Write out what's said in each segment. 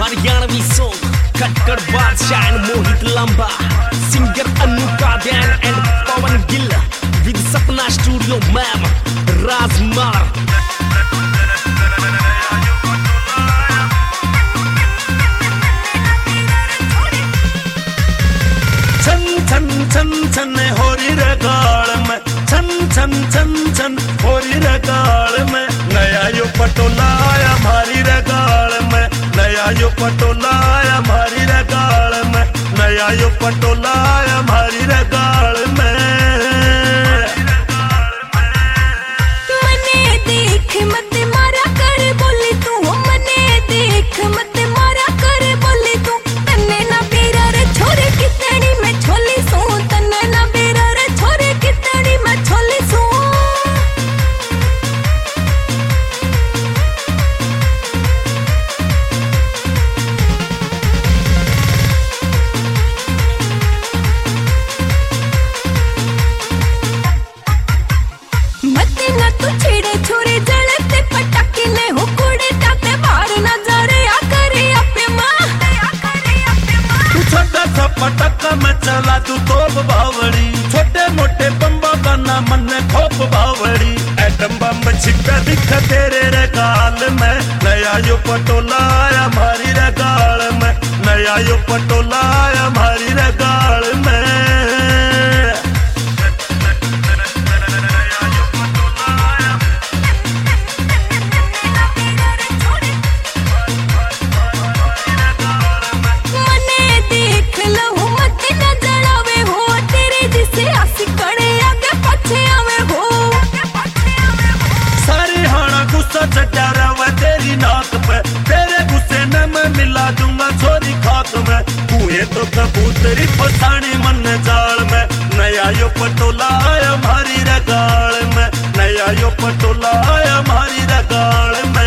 Haryanvi song Khatkar Badshah and Mohit Lamba, singer Anu Kadiyan and Pawan Gill with Sapna studio ma'am राजमार। छन छन छन छन होरी रे गाल में, छन छन छन छन होरी रे गाल में, नया यो पटोला आया मारी रे गाल में, नया यो पटोला आया मारी रे गाल में, नया यो पटोला आया मारी रे गाल में। मने देख मत मारा कर बोले तू, मने देख मत मारा कर बोले तू, तन्ने ना बेरा रे छोरे कितनी मैं छोली सू, तन्ने ना बेरा रे छोरे कितनी मैं छोली सू। मते ना तू छेड़े छोरे जलते पटाके ले हो कुड़े ताते बाहर ना जा रे आ करे अपे माँ। तू छोटा सा पटाखा में चला तू तोप बावड़ी, छोटे मोटे बम्बा बना मन खोप बावड़ी, एटम बम छिपा दिख तेरे रे गाल में, नया यो पटोला आया मारी रे गाल में, नया यो पटोला आया मारी रे गाल में। मने देख लो मत ना जलावे हो, तेरे जिसे आसी कड़े आगे पीछे आवे हो। सारी हाना गुस्सा चढ़ा रहा तेरी नाक पे, तेरे गुस्से न मैं मिला दूंगा छोरी खाक में, कुएं तो कबूतरी फसानी मन जाल में, नया यो पटोला आया मारी रे गाल में, नया यो पटोला आया मारी रे गाल में।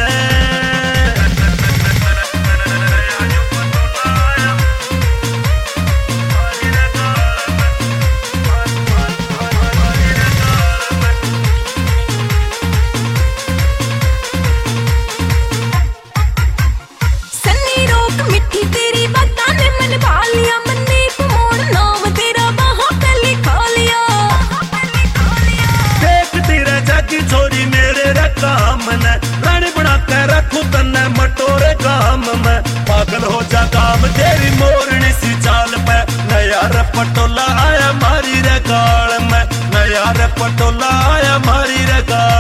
सन्नी रोक मिठी तेरी बातां ने मन भालिया, मन्नी मोड़ नाम तेरा वहां पे लिखा लिया। देख तेरे जागी छोरी मेरे रे काम ने, रानी बना के रखू तन्ने मटोरे काम में, पागल हो जा काम तेरी मोरनी सी चाल पे, नया रे पटोला आया मारी रे गाल में, नया रे पटोला आया मारी रे गाल